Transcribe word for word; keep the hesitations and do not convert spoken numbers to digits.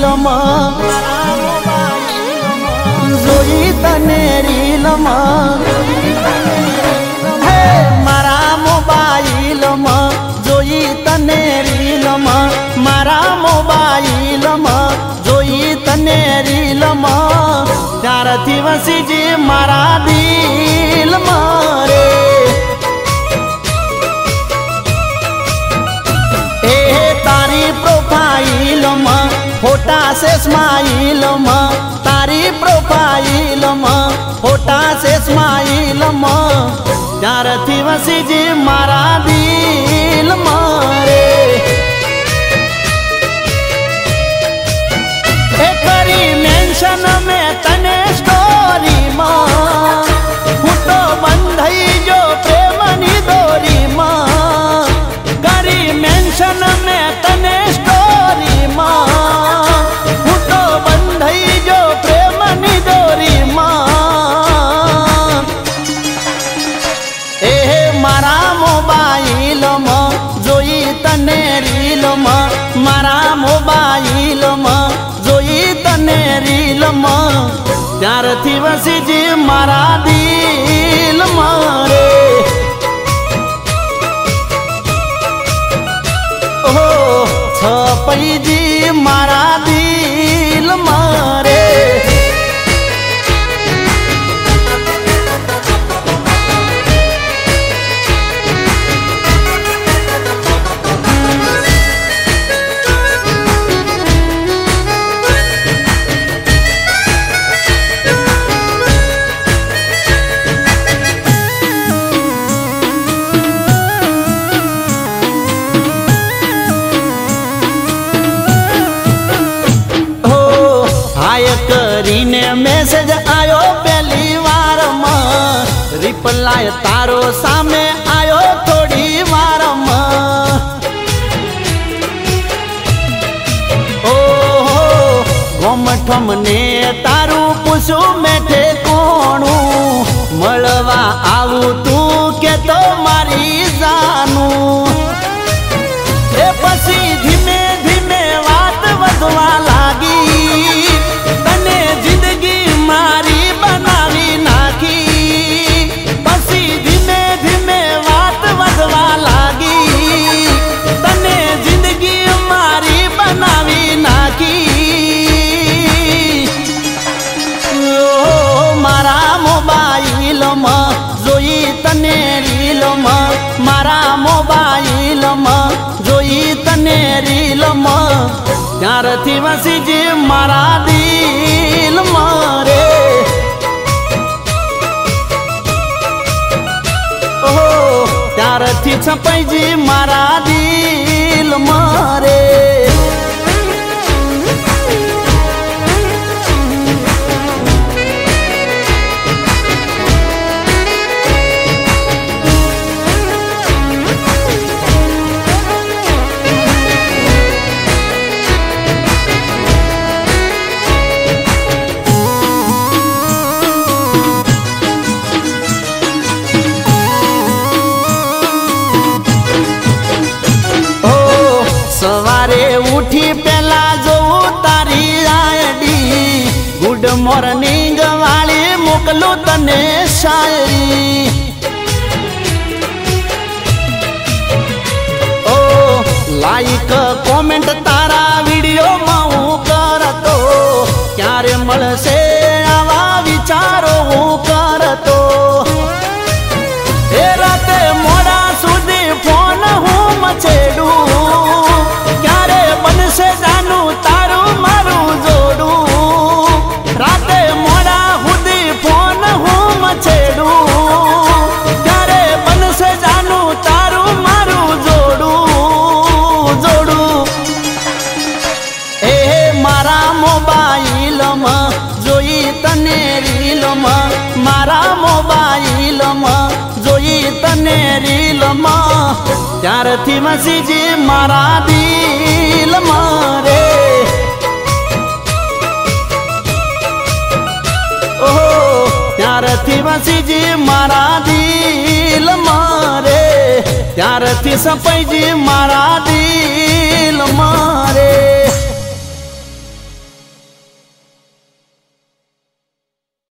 રીલમાં જોઈ તને રીલમાં હે મારા મોબાઈલમાં જોઈ તને રીલમાં મારા મોબાઈલમાં જોઈ તને રીલમાં ત્યારથી વસીજી મારા દિલમાં રે तारी प्रोफाइल में फोटा से स्माइल में तारी प्रोफाइल में फोटा से स्माइल में त्यारथी वसी जी मारा दिल मारे ए करी मेंशन में तने स्टोरी में फूटो बंधई जो प्रेमनी डोरी में करी मेंशन में तने स्टोरी मां फूटो बंधई जो प्रेमनी डोरी मां ए मारा मोबाइल में जोई तने रील में मारा मोबाइल में जोई तने रील में त्यारथी वसी जी मारा दिल मारे छपईजी मारा दिल मारे करीने मैसेज आयो पहली वार में रिप्लाई तारो सामे आयो थोड़ी वार में ओ गोमठम ने तारू पूछू मेठे कोणू मळवा आवू तू के तो मारी जानू ए पसी धीमे धीमे वात वधवा लागी जोई तने रील में मारा मोबाइल में जोई तने रील में त्यारथी वसी जी मारा दिल मारे ओ त्यारथी छपई जी मारा दिल मारे सवारे उठी पहला जो तारी आईडी गुड मॉर्निंग वाली मोकलू तने शायरी ओ लाइक कमेंट तारा वीडियो माऊ करतो क्यारे मळसे आवा विचारो हूँ करतो ए राते मोड़ा सुधी फोन हूँ मचेडू से जानू तारू मारू जोड़ू राते मोड़ा खुदी फोन हूँ मचेड़ू क्यारे बन से जानू तारू मारू जोड़ू जोड़ू ए मारा मोबाइल में जोई तने रील में मारा मोबाइल में जोई तने रील में त्यारथी वसी जी मारा दिल मारे ओ त्यारथी वसी जी मारा दिल मारे त्यारथी सपई जी मारा दिल मारे।